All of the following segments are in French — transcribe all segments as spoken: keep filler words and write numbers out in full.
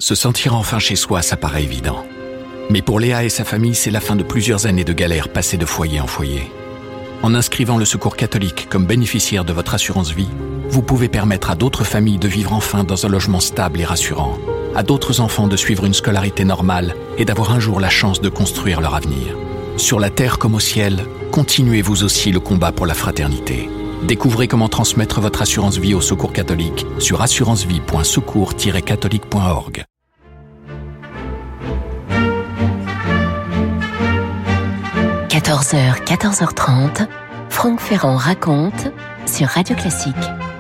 Se sentir enfin chez soi, ça paraît évident. Mais pour Léa et sa famille, c'est la fin de plusieurs années de galère passées de foyer en foyer. En inscrivant le Secours catholique comme bénéficiaire de votre assurance vie, vous pouvez permettre à d'autres familles de vivre enfin dans un logement stable et rassurant, à d'autres enfants de suivre une scolarité normale et d'avoir un jour la chance de construire leur avenir. Sur la terre comme au ciel, continuez vous aussi le combat pour la fraternité. Découvrez comment transmettre votre assurance vie au Secours catholique sur assurance vie point secours tiret catholique point org. quatorze heures, quatorze heures trente, Franck Ferrand raconte sur Radio Classique.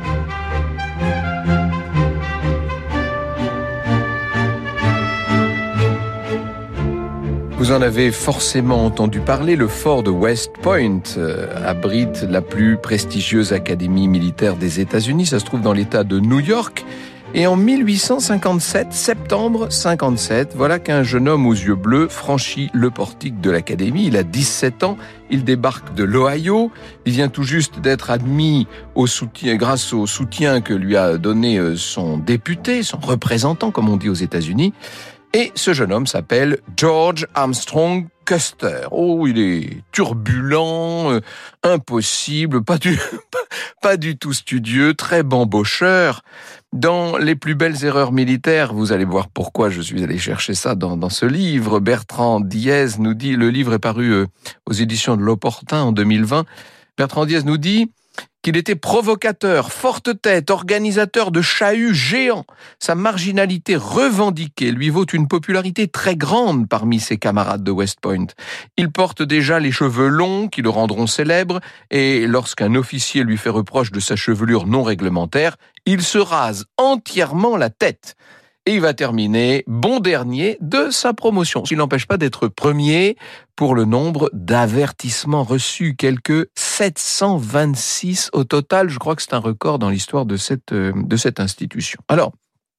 Vous en avez forcément entendu parler, le fort de West Point euh, abrite la plus prestigieuse académie militaire des États-Unis. Ça se trouve dans l'État de New York. Et en mille huit cent cinquante-sept, septembre cinquante-sept, voilà qu'un jeune homme aux yeux bleus franchit le portique de l'académie. Il a dix-sept ans, il débarque de l'Ohio. Il vient tout juste d'être admis au soutien, grâce au soutien que lui a donné son député, son représentant, comme on dit aux États-Unis. Et ce jeune homme s'appelle George Armstrong Custer. Oh, il est turbulent, euh, impossible, pas du, pas du tout studieux, très bambocheur. Dans Les plus belles erreurs militaires, vous allez voir pourquoi je suis allé chercher ça dans, dans ce livre. Bertrand Diez nous dit, le livre est paru euh, aux éditions de L'Opportun en deux mille vingt. Bertrand Diez nous dit qu'il était provocateur, forte tête, organisateur de chahuts géants. Sa marginalité revendiquée lui vaut une popularité très grande parmi ses camarades de West Point. Il porte déjà les cheveux longs qui le rendront célèbre, et lorsqu'un officier lui fait reproche de sa chevelure non réglementaire, il se rase entièrement la tête. Et il va terminer bon dernier de sa promotion. Ce qui n'empêche pas d'être premier pour le nombre d'avertissements reçus, quelques sept cent vingt-six au total. Je crois que c'est un record dans l'histoire de cette, de cette institution. Alors,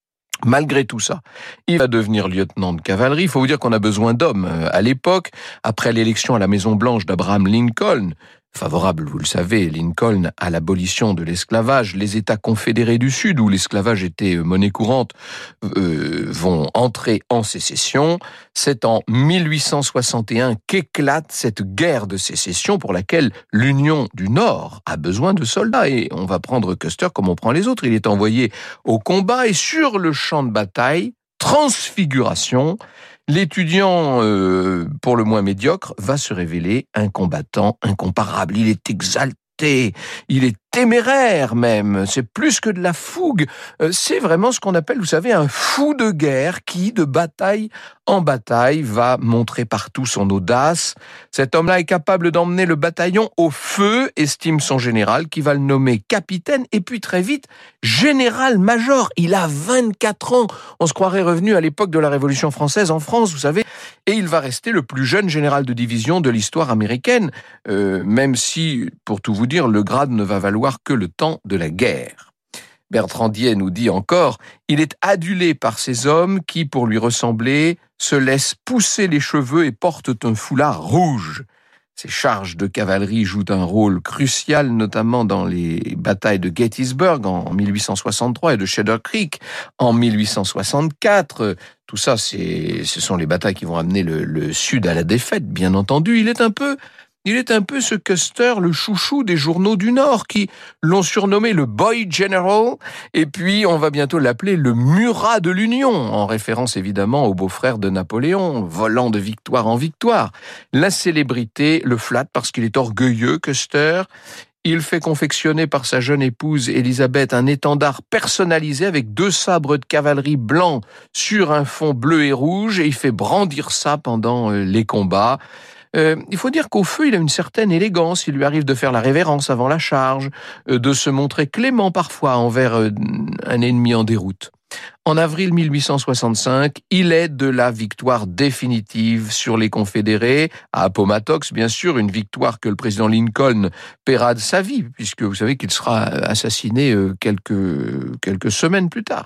malgré tout ça, il va devenir lieutenant de cavalerie. Il faut vous dire qu'on a besoin d'hommes à l'époque. Après l'élection à la Maison-Blanche d'Abraham Lincoln, favorable, vous le savez, Lincoln à l'abolition de l'esclavage, les États confédérés du Sud, où l'esclavage était monnaie courante, euh, vont entrer en sécession. C'est en mille huit cent soixante et un qu'éclate cette guerre de sécession pour laquelle l'Union du Nord a besoin de soldats. Et on va prendre Custer comme on prend les autres. Il est envoyé au combat et sur le champ de bataille, transfiguration, l'étudiant, euh, pour le moins médiocre, va se révéler un combattant incomparable. Il est exalté, il est téméraire même, c'est plus que de la fougue. Euh, c'est vraiment ce qu'on appelle, vous savez, un fou de guerre qui, de bataille en bataille, va montrer partout son audace. Cet homme-là est capable d'emmener le bataillon au feu, estime son général, qui va le nommer capitaine, et puis très vite, général-major. Il a vingt-quatre ans. On se croirait revenu à l'époque de la Révolution française en France, vous savez. Et il va rester le plus jeune général de division de l'histoire américaine, euh, même si, pour tout vous dire, le grade ne va valoir que le temps de la guerre. Bertrand Diez nous dit encore, il est adulé par ces hommes qui, pour lui ressembler, se laissent pousser les cheveux et portent un foulard rouge. Ces charges de cavalerie jouent un rôle crucial, notamment dans les batailles de Gettysburg en mille huit cent soixante-trois et de Cedar Creek en mille huit cent soixante-quatre. Tout ça, c'est, ce sont les batailles qui vont amener le, le Sud à la défaite, bien entendu. Il est un peu... Il est un peu ce Custer, le chouchou des journaux du Nord, qui l'ont surnommé le Boy General, et puis on va bientôt l'appeler le Murat de l'Union, en référence évidemment au beau-frère de Napoléon, volant de victoire en victoire. La célébrité le flatte parce qu'il est orgueilleux, Custer. Il fait confectionner par sa jeune épouse Élisabeth un étendard personnalisé avec deux sabres de cavalerie blancs sur un fond bleu et rouge, et il fait brandir ça pendant les combats. Euh, il faut dire qu'au feu, il a une certaine élégance. Il lui arrive de faire la révérence avant la charge, euh, de se montrer clément parfois envers euh, un ennemi en déroute. En avril mille huit cent soixante-cinq, il est de la victoire définitive sur les Confédérés, à Appomattox, bien sûr, une victoire que le président Lincoln paiera de sa vie, puisque vous savez qu'il sera assassiné euh, quelques, quelques semaines plus tard.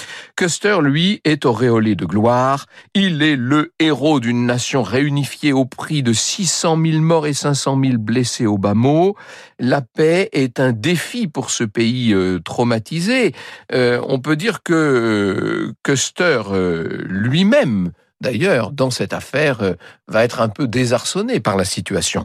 Custer, lui, est auréolé de gloire. Il est le héros d'une nation réunifiée au prix de six cent mille morts et cinq cent mille blessés au bas mot. La paix est un défi pour ce pays euh, traumatisé. Euh, on peut dire que euh, Custer euh, lui-même, d'ailleurs, dans cette affaire, euh, va être un peu désarçonné par la situation.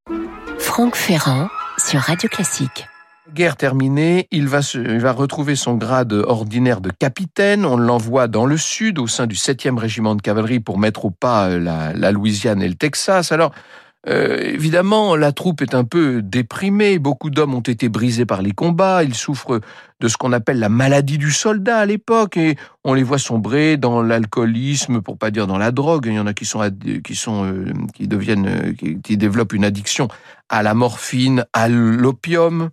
Franck Ferrand sur Radio Classique. Guerre terminée, il va, se, il va retrouver son grade ordinaire de capitaine. On l'envoie dans le sud, au sein du septième régiment de cavalerie, pour mettre au pas la, la Louisiane et le Texas. Alors, euh, évidemment, la troupe est un peu déprimée. Beaucoup d'hommes ont été brisés par les combats. Ils souffrent de ce qu'on appelle la maladie du soldat à l'époque. Et on les voit sombrer dans l'alcoolisme, pour pas dire dans la drogue. Il y en a qui sont, qui sont, euh, qui deviennent, qui, qui développent une addiction à la morphine, à l'opium.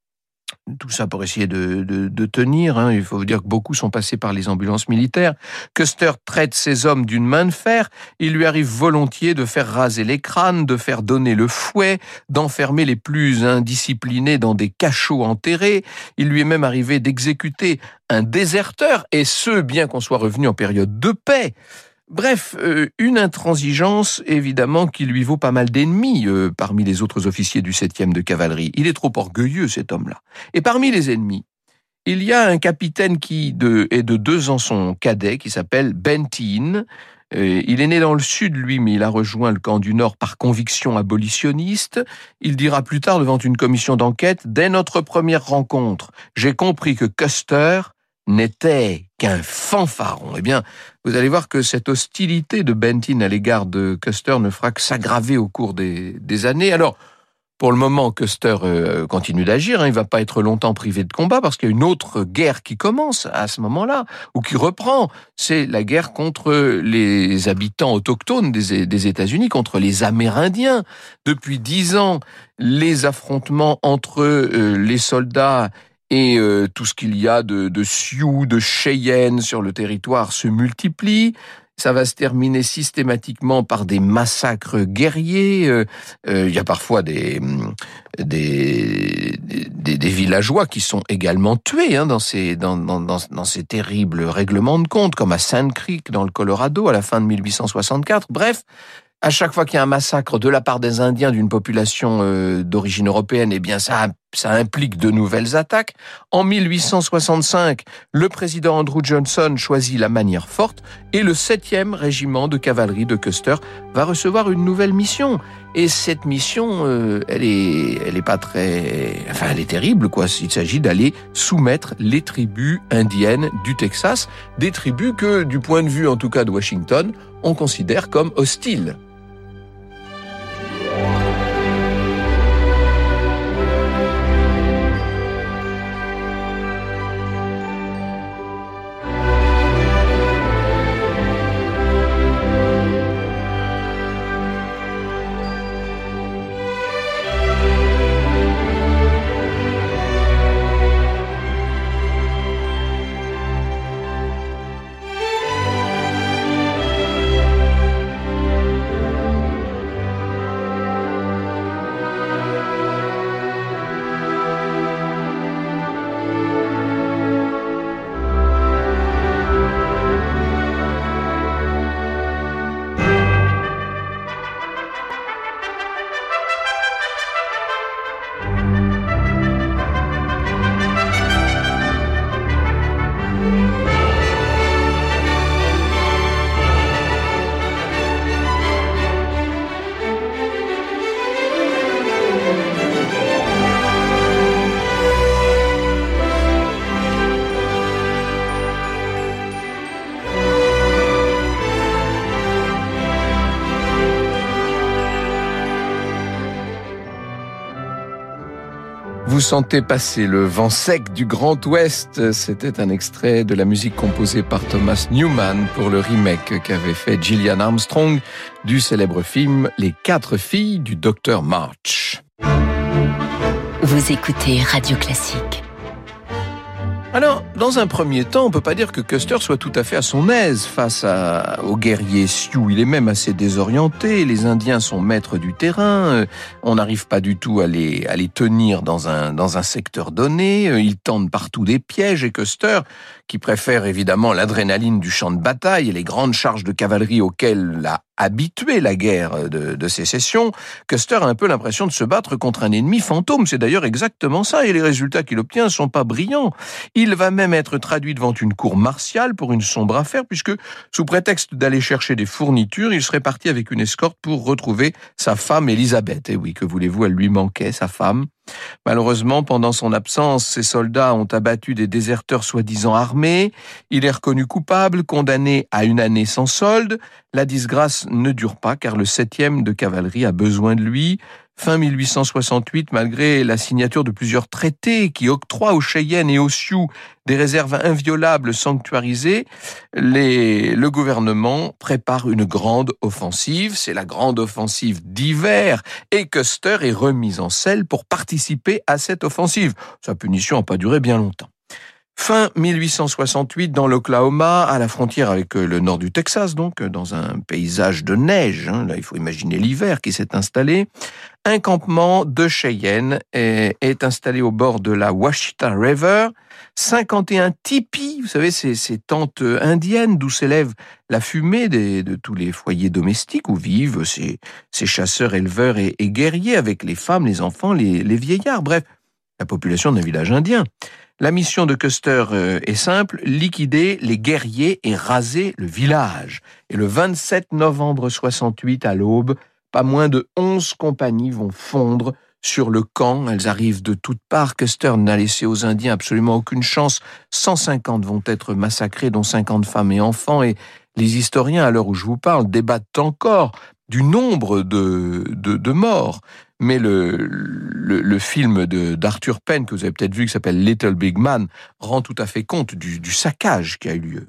Tout ça pour essayer de, de, de tenir. Hein. Il faut dire que beaucoup sont passés par les ambulances militaires. Custer traite ses hommes d'une main de fer. Il lui arrive volontiers de faire raser les crânes, de faire donner le fouet, d'enfermer les plus indisciplinés dans des cachots enterrés. Il lui est même arrivé d'exécuter un déserteur, et ce, bien qu'on soit revenu en période de paix. Bref, euh, une intransigeance, évidemment, qui lui vaut pas mal d'ennemis euh, parmi les autres officiers du septième de cavalerie. Il est trop orgueilleux, cet homme-là. Et parmi les ennemis, il y a un capitaine qui de, est de deux ans son cadet, qui s'appelle Benteen. Euh, il est né dans le sud, lui, mais il a rejoint le camp du Nord par conviction abolitionniste. Il dira plus tard devant une commission d'enquête, « Dès notre première rencontre, j'ai compris que Custer n'était qu'un fanfaron. » Eh bien, vous allez voir que cette hostilité de Benteen à l'égard de Custer ne fera que s'aggraver au cours des, des années. Alors, pour le moment, Custer euh, continue d'agir. Hein, il ne va pas être longtemps privé de combat parce qu'il y a une autre guerre qui commence à ce moment-là, ou qui reprend. C'est la guerre contre les habitants autochtones des, des États-Unis, contre les Amérindiens. Depuis dix ans, les affrontements entre euh, les soldats et euh, tout ce qu'il y a de, de Sioux, de Cheyennes sur le territoire se multiplie. Ça va se terminer systématiquement par des massacres guerriers. Euh, euh, il y a parfois des, des, des, des villageois qui sont également tués hein, dans, ces, dans, dans, dans, dans ces terribles règlements de compte, comme à Sand Creek dans le Colorado à la fin de mille huit cent soixante-quatre. Bref, à chaque fois qu'il y a un massacre de la part des Indiens d'une population euh, d'origine européenne, eh bien ça, ça implique de nouvelles attaques. En mille huit cent soixante-cinq, le président Andrew Johnson choisit la manière forte et le septième régiment de cavalerie de Custer va recevoir une nouvelle mission. Et cette mission, euh, elle est, elle est pas très, enfin elle est terrible quoi. Il s'agit d'aller soumettre les tribus indiennes du Texas, des tribus que, du point de vue en tout cas de Washington, on considère comme hostiles. Vous sentez passer le vent sec du Grand Ouest. C'était un extrait de la musique composée par Thomas Newman pour le remake qu'avait fait Gillian Armstrong du célèbre film Les Quatre Filles du Docteur March. Vous écoutez Radio Classique. Alors, dans un premier temps, on peut pas dire que Custer soit tout à fait à son aise face à, aux guerriers Sioux. Il est même assez désorienté. Les Indiens sont maîtres du terrain. On n'arrive pas du tout à les, à les tenir dans un, dans un secteur donné. Ils tendent partout des pièges et Custer, qui préfère évidemment l'adrénaline du champ de bataille et les grandes charges de cavalerie auxquelles l'a habitué la guerre de, de sécession, Custer a un peu l'impression de se battre contre un ennemi fantôme. C'est d'ailleurs exactement ça, et les résultats qu'il obtient ne sont pas brillants. Il va même être traduit devant une cour martiale pour une sombre affaire, puisque, sous prétexte d'aller chercher des fournitures, il serait parti avec une escorte pour retrouver sa femme Élisabeth. Et oui, que voulez-vous, elle lui manquait, sa femme. Malheureusement, pendant son absence, ses soldats ont abattu des déserteurs soi-disant armés. Il est reconnu coupable, condamné à une année sans solde. La disgrâce ne dure pas, car le septième de cavalerie a besoin de lui. Fin mille huit cent soixante-huit, malgré la signature de plusieurs traités qui octroient aux Cheyennes et aux Sioux des réserves inviolables sanctuarisées, les, le gouvernement prépare une grande offensive. C'est la grande offensive d'hiver, et Custer est remis en selle pour participer à cette offensive. Sa punition n'a pas duré bien longtemps. Fin mille huit cent soixante-huit, dans l'Oklahoma, à la frontière avec le nord du Texas, donc dans un paysage de neige, hein, là il faut imaginer l'hiver qui s'est installé, un campement de Cheyenne est, est installé au bord de la Washita River, cinquante et un tipis, vous savez, ces, ces tentes indiennes d'où s'élève la fumée des, de tous les foyers domestiques où vivent ces, ces chasseurs, éleveurs et, et guerriers avec les femmes, les enfants, les, les vieillards, bref, la population d'un village indien. La mission de Custer est simple, liquider les guerriers et raser le village. Et le vingt-sept novembre soixante-huit, à l'aube, pas moins de onze compagnies vont fondre sur le camp. Elles arrivent de toutes parts. Custer n'a laissé aux Indiens absolument aucune chance. cent cinquante vont être massacrés, dont cinquante femmes et enfants. Et les historiens, à l'heure où je vous parle, débattent encore du nombre de, de, de morts. Mais le, le, le film de, d'Arthur Penn, que vous avez peut-être vu, qui s'appelle Little Big Man, rend tout à fait compte du, du saccage qui a eu lieu.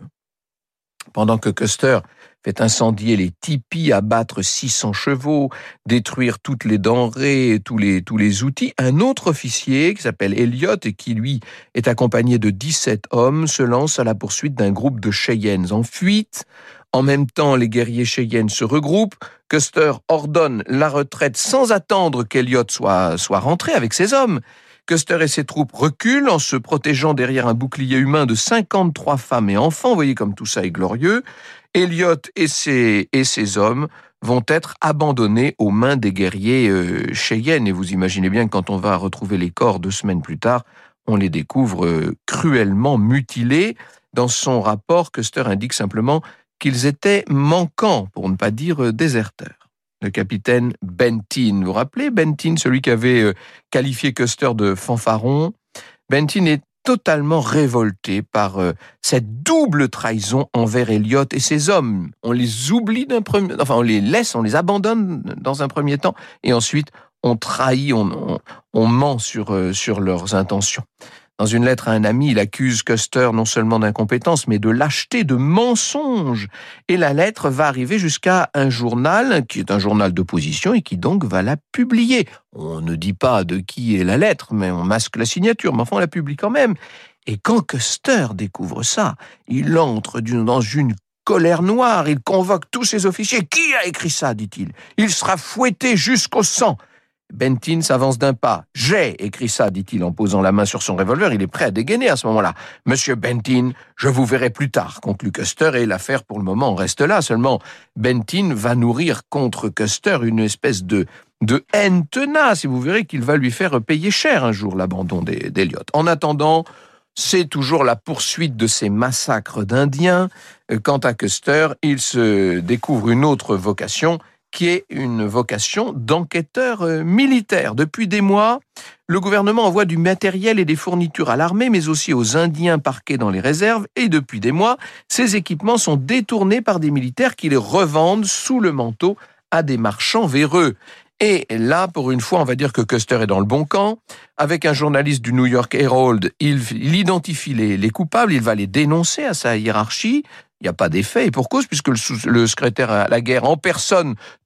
Pendant que Custer fait incendier les tipis, abattre six cents chevaux, détruire toutes les denrées, tous les, tous les outils, un autre officier, qui s'appelle Elliot, et qui, lui, est accompagné de dix-sept hommes, se lance à la poursuite d'un groupe de Cheyennes en fuite. En même temps, les guerriers Cheyennes se regroupent. Custer ordonne la retraite sans attendre qu'Elliot soit, soit rentré avec ses hommes. Custer et ses troupes reculent en se protégeant derrière un bouclier humain de cinquante-trois femmes et enfants. Vous voyez comme tout ça est glorieux. Elliot et ses, et ses hommes vont être abandonnés aux mains des guerriers euh, Cheyennes. Et vous imaginez bien que quand on va retrouver les corps deux semaines plus tard, on les découvre euh, cruellement mutilés. Dans son rapport, Custer indique simplement qu'ils étaient manquants, pour ne pas dire déserteurs. Le capitaine Benteen, vous vous rappelez Benteen, celui qui avait qualifié Custer de fanfaron? Benteen est totalement révolté par cette double trahison envers Elliot et ses hommes. On les oublie d'un premier, enfin on les laisse, on les abandonne dans un premier temps, et ensuite on trahit, on, on, on ment sur, sur leurs intentions. Dans une lettre à un ami, il accuse Custer non seulement d'incompétence, mais de lâcheté, de mensonge. Et la lettre va arriver jusqu'à un journal, qui est un journal d'opposition, et qui donc va la publier. On ne dit pas de qui est la lettre, mais on masque la signature, mais enfin on la publie quand même. Et quand Custer découvre ça, il entre dans une colère noire, il convoque tous ses officiers. « Qui a écrit ça ?» dit-il. « Il sera fouetté jusqu'au sang. » Benteen s'avance d'un pas. « J'ai écrit ça », dit-il en posant la main sur son revolver. Il est prêt à dégainer à ce moment-là. « Monsieur Benteen, je vous verrai plus tard », conclut Custer, et l'affaire pour le moment reste là. Seulement, Benteen va nourrir contre Custer une espèce de, de haine tenace, et vous verrez qu'il va lui faire payer cher un jour l'abandon d'Elliot. En attendant, c'est toujours la poursuite de ces massacres d'Indiens. Quant à Custer, il se découvre une autre vocation, qui est une vocation d'enquêteur militaire. Depuis des mois, le gouvernement envoie du matériel et des fournitures à l'armée, mais aussi aux Indiens parqués dans les réserves, et depuis des mois, ces équipements sont détournés par des militaires qui les revendent sous le manteau à des marchands véreux. Et là, pour une fois, on va dire que Custer est dans le bon camp. Avec un journaliste du New York Herald, il, il identifie les, les coupables, il va les dénoncer à sa hiérarchie. Il n'y a pas d'effet, et pour cause, puisque le, le secrétaire à la guerre en personne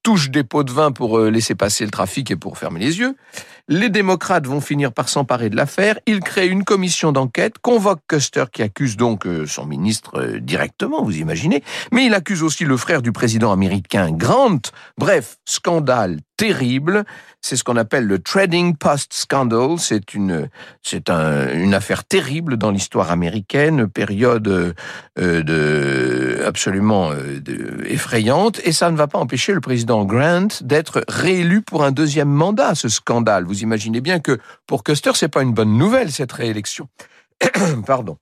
touche des pots de vin pour laisser passer le trafic et pour fermer les yeux. Les démocrates vont finir par s'emparer de l'affaire. Ils créent une commission d'enquête, convoquent Custer qui accuse donc son ministre directement, vous imaginez, mais il accuse aussi le frère du président américain Grant. Bref, scandale terrible. C'est ce qu'on appelle le Trading Post Scandal. C'est une, c'est un, une affaire terrible dans l'histoire américaine, période euh, de, absolument euh, de, effrayante. Et ça ne va pas empêcher le président Grant d'être réélu pour un deuxième mandat, ce scandale. Vous imaginez bien que pour Custer, c'est pas une bonne nouvelle, cette réélection. Pardon.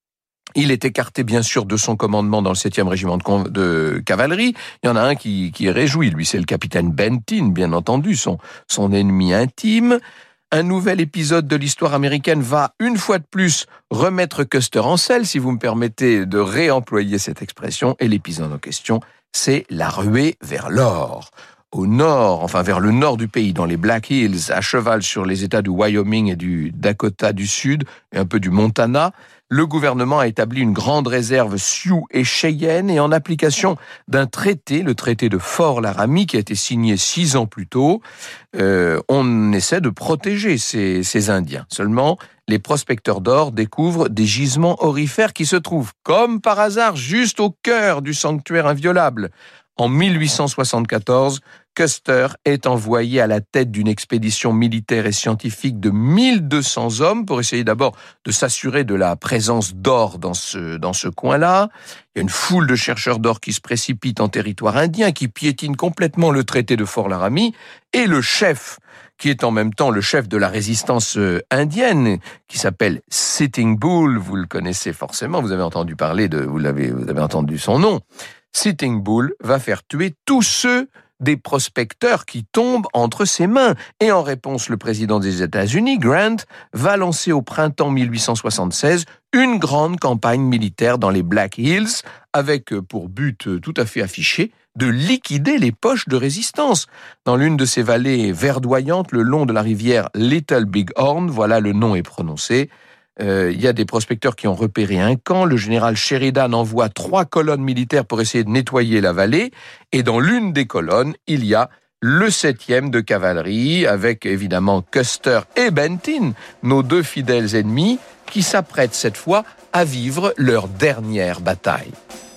Il est écarté, bien sûr, de son commandement dans le septième régiment de, con- de cavalerie. Il y en a un qui, qui est réjoui. Lui, c'est le capitaine Benton, bien entendu, son, son ennemi intime. Un nouvel épisode de l'histoire américaine va, une fois de plus, remettre Custer en selle, si vous me permettez de réemployer cette expression. Et l'épisode en question, c'est la ruée vers l'or. Au nord, enfin vers le nord du pays, dans les Black Hills, à cheval sur les États du Wyoming et du Dakota du Sud, et un peu du Montana, le gouvernement a établi une grande réserve Sioux et Cheyenne, et en application d'un traité, le traité de Fort Laramie, qui a été signé six ans plus tôt, euh, on essaie de protéger ces, ces Indiens. Seulement, les prospecteurs d'or découvrent des gisements aurifères qui se trouvent, comme par hasard, juste au cœur du sanctuaire inviolable. En mille huit cent soixante-quatorze, Custer est envoyé à la tête d'une expédition militaire et scientifique de mille deux cents hommes pour essayer d'abord de s'assurer de la présence d'or dans ce, dans ce coin-là. Il y a une foule de chercheurs d'or qui se précipitent en territoire indien, qui piétinent complètement le traité de Fort Laramie, et le chef, qui est en même temps le chef de la résistance indienne, qui s'appelle Sitting Bull, vous le connaissez forcément, vous avez entendu parler de, vous l'avez, vous avez entendu son nom. Sitting Bull va faire tuer tous ceux des prospecteurs qui tombent entre ses mains. Et en réponse, le président des États-Unis, Grant, va lancer au printemps mille huit cent soixante-seize une grande campagne militaire dans les Black Hills, avec pour but tout à fait affiché de liquider les poches de résistance. Dans l'une de ces vallées verdoyantes, le long de la rivière Little Big Horn, voilà, le nom est prononcé, Euh, il y a des prospecteurs qui ont repéré un camp. Le général Sheridan envoie trois colonnes militaires pour essayer de nettoyer la vallée. Et dans l'une des colonnes, il y a le septième de cavalerie, avec évidemment Custer et Benton, nos deux fidèles ennemis, qui s'apprêtent cette fois à vivre leur dernière bataille.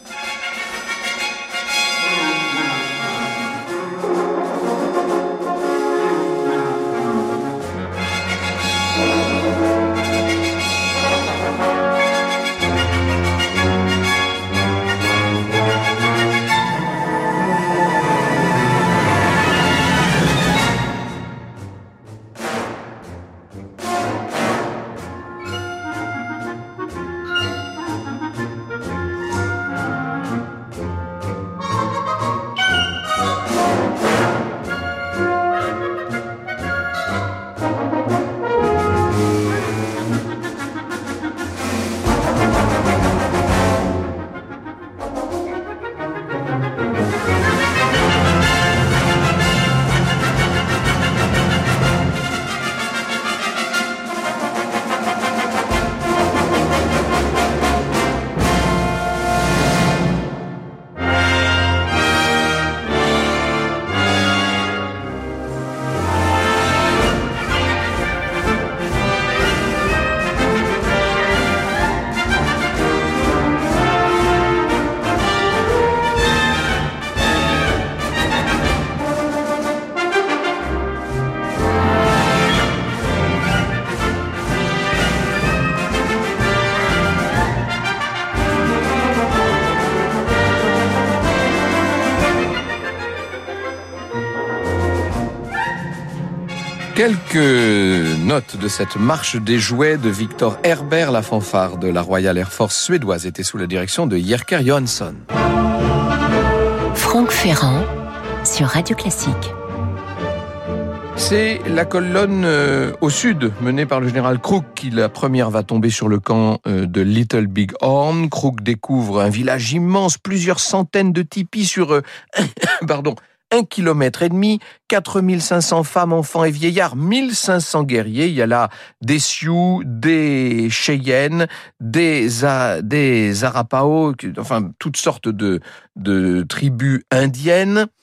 Quelques notes de cette marche des jouets de Victor Herbert, la fanfare de la Royal Air Force suédoise était sous la direction de Jerker Johansson. Franck Ferrand sur Radio Classique. C'est la colonne euh, au sud, menée par le général Crook, qui la première va tomber sur le camp euh, de Little Big Horn. Crook découvre un village immense, plusieurs centaines de tipis sur euh, pardon, un kilomètre et demi, quatre mille cinq cents femmes, enfants et vieillards, mille cinq cents guerriers. Il y a là des Sioux, des Cheyennes, des, A, des Arapaho, enfin toutes sortes de, de tribus indiennes.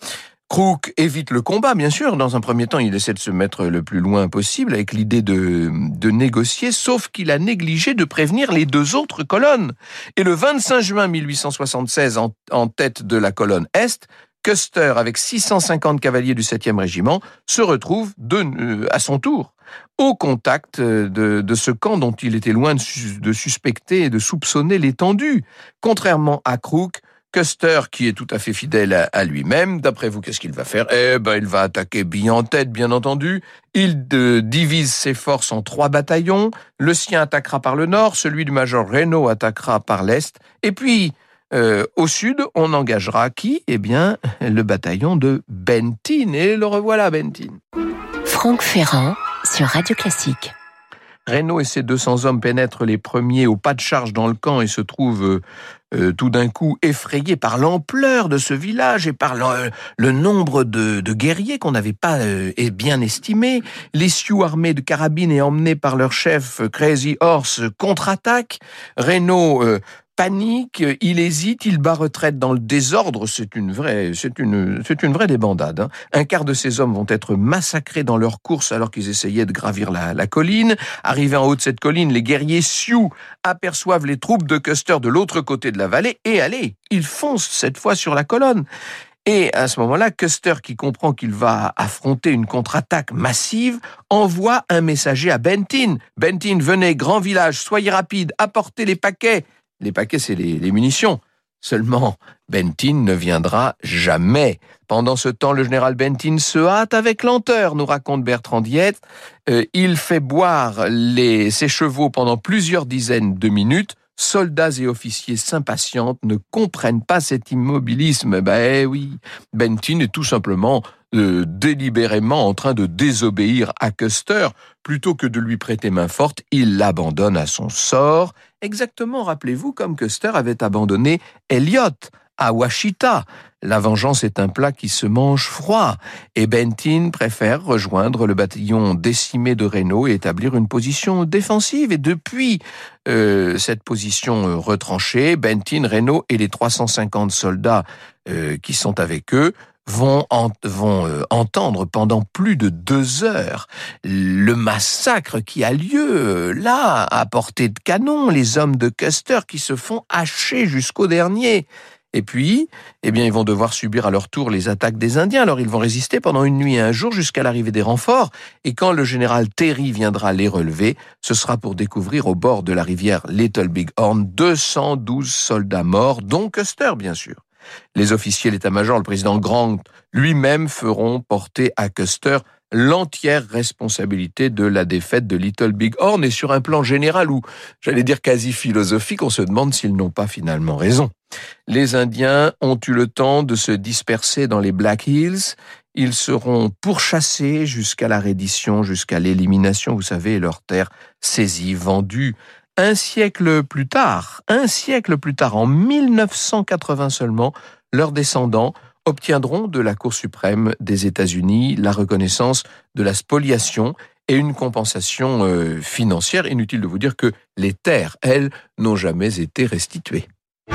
Crook évite le combat, bien sûr. Dans un premier temps, il essaie de se mettre le plus loin possible avec l'idée de, de négocier, sauf qu'il a négligé de prévenir les deux autres colonnes. Et le vingt-cinq juin mille huit cent soixante-seize, en, en tête de la colonne Est, Custer, avec six cent cinquante cavaliers du septième régiment, se retrouve de, euh, à son tour au contact de, de ce camp dont il était loin de, de suspecter et de soupçonner l'étendue. Contrairement à Crook, Custer, qui est tout à fait fidèle à, à lui-même, d'après vous, qu'est-ce qu'il va faire? Eh ben, il va attaquer bien en tête, bien entendu. Il de, divise ses forces en trois bataillons. Le sien attaquera par le nord, celui du major Reno attaquera par l'est. Et puis, euh, au sud, on engagera qui? Eh bien, le bataillon de Benteen. Et le revoilà, Benteen. Franck Ferrand sur Radio Classique. Reno et ses deux cents hommes pénètrent les premiers au pas de charge dans le camp et se trouvent euh, euh, tout d'un coup effrayés par l'ampleur de ce village et par le, le nombre de, de guerriers qu'on n'avait pas euh, bien estimé. Les Sioux armés de carabines et emmenés par leur chef Crazy Horse contre-attaquent. Reno euh, panique, il hésite, il bat retraite dans le désordre. C'est une vraie, c'est une, c'est une vraie débandade. Hein. Un quart de ces hommes vont être massacrés dans leur course alors qu'ils essayaient de gravir la, la colline. Arrivés en haut de cette colline, les guerriers Sioux aperçoivent les troupes de Custer de l'autre côté de la vallée et allez, ils foncent cette fois sur la colonne. Et à ce moment-là, Custer, qui comprend qu'il va affronter une contre-attaque massive, envoie un messager à Benteen. Benteen, venez, grand village, soyez rapide, apportez les paquets. Les paquets, c'est les, les munitions. Seulement, Benteen ne viendra jamais. Pendant ce temps, le général Benteen se hâte avec lenteur, nous raconte Bertrand Diette. Euh, il fait boire les, ses chevaux pendant plusieurs dizaines de minutes. Soldats et officiers s'impatientent, ne comprennent pas cet immobilisme. Ben eh oui, Benteen est tout simplement euh, délibérément en train de désobéir à Custer. Plutôt que de lui prêter main forte, il l'abandonne à son sort. Exactement, rappelez-vous, comme Custer avait abandonné Elliott à Ouachita. La vengeance est un plat qui se mange froid. Et Benteen préfère rejoindre le bataillon décimé de Reno et établir une position défensive. Et depuis euh, cette position euh, retranchée, Benteen, Reno et les trois cent cinquante soldats euh, qui sont avec eux vont, en, vont euh, entendre pendant plus de deux heures le massacre qui a lieu euh, là, à portée de canon, les hommes de Custer qui se font hacher jusqu'au dernier. Et puis, eh bien, ils vont devoir subir à leur tour les attaques des Indiens. Alors, ils vont résister pendant une nuit et un jour jusqu'à l'arrivée des renforts. Et quand le général Terry viendra les relever, ce sera pour découvrir au bord de la rivière Little Big Horn deux cent douze soldats morts, dont Custer, bien sûr. Les officiers de l'état-major, le président Grant lui-même, feront porter à Custer l'entière responsabilité de la défaite de Little Big Horn. Et sur un plan général ou, j'allais dire quasi philosophique, on se demande s'ils n'ont pas finalement raison. Les Indiens ont eu le temps de se disperser dans les Black Hills. Ils seront pourchassés jusqu'à la reddition, jusqu'à l'élimination, vous savez, leur terre saisie, vendue. Un siècle plus tard, un siècle plus tard, en mille neuf cent quatre-vingts seulement, leurs descendants obtiendront de la Cour suprême des États-Unis la reconnaissance de la spoliation et une compensation euh, financière. Inutile de vous dire que les terres, elles, n'ont jamais été restituées.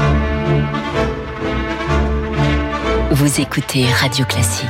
Vous écoutez Radio Classique.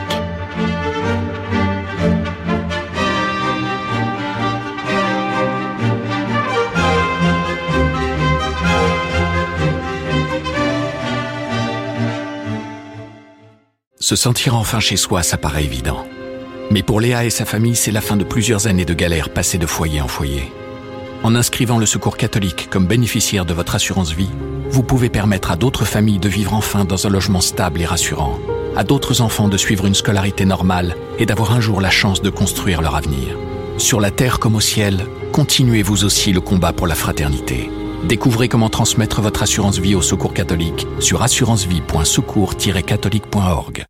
Se sentir enfin chez soi, ça paraît évident. Mais pour Léa et sa famille, c'est la fin de plusieurs années de galère passées de foyer en foyer. En inscrivant le Secours catholique comme bénéficiaire de votre assurance vie, vous pouvez permettre à d'autres familles de vivre enfin dans un logement stable et rassurant, à d'autres enfants de suivre une scolarité normale et d'avoir un jour la chance de construire leur avenir. Sur la terre comme au ciel, continuez vous aussi le combat pour la fraternité. Découvrez comment transmettre votre assurance vie au Secours catholique sur assurance vie point secours tiret catholique point org.